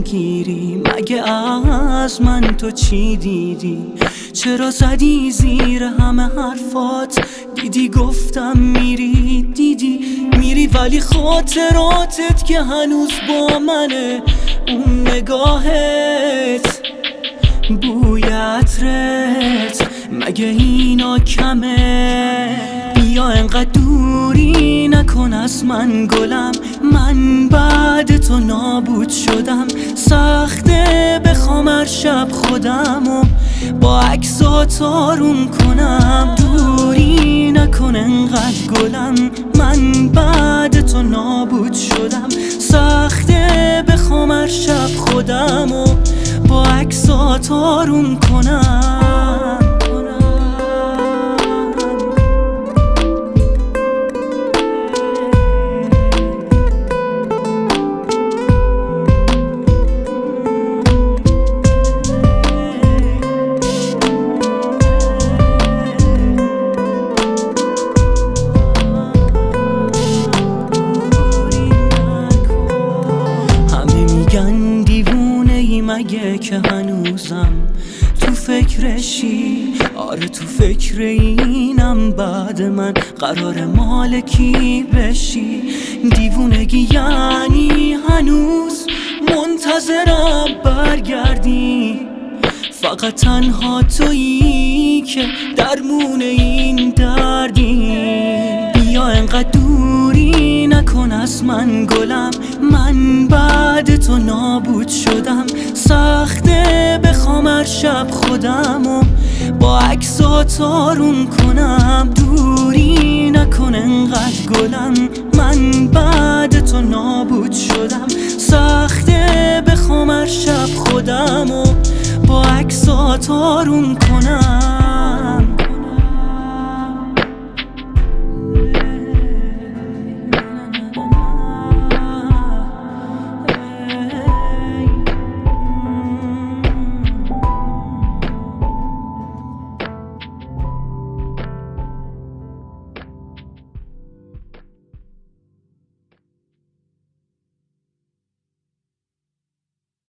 میگیری؟ مگه از من تو چی دیدی؟ چرا زدی زیر همه حرفات؟ دیدی گفتم میری، دیدی میری ولی خاطراتت که هنوز با منه. اون نگاهت، بوی عطرت، مگه اینا کمه؟ بیا انقدر دوری نکن از من گلم، من بعد تو نابود شدم. سخته بخوام هر شب خودمو با عکسات آروم کنم. دوری نکن انقدر گلم، من بعد تو نابود شدم. سخته بخوام هر شب خودمو با عکسات آروم کنم. مگه که هنوزم تو فکرشی؟ آره تو فکر اینم بعد من قرار مالکی بشی. دیوونگی یعنی هنوز منتظرم برگردی؟ فقط تنها تویی که درمون این دردی. بیا انقدر دوری نکن از من گلم، من بعد تو نابود شدم. سخته بخوام هر شب خودمو با عکسات آروم کنم. دوری نکن انقدر گلم، من بعد تو نابود شدم. سخته بخوام هر شب خودمو با عکسات آروم کنم.